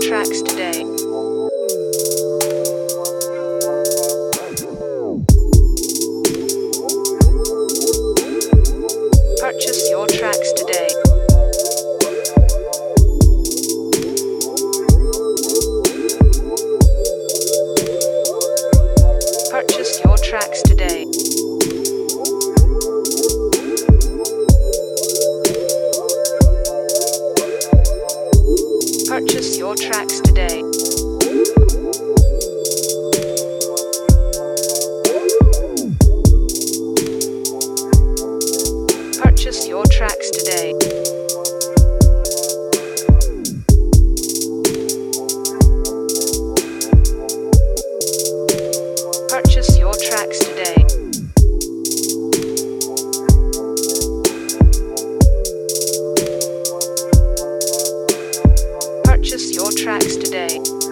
tracks today. Purchase your tracks today. Purchase your tracks today. Purchase your tracks today. Purchase your tracks today. Purchase your tracks today. Purchase your tracks today.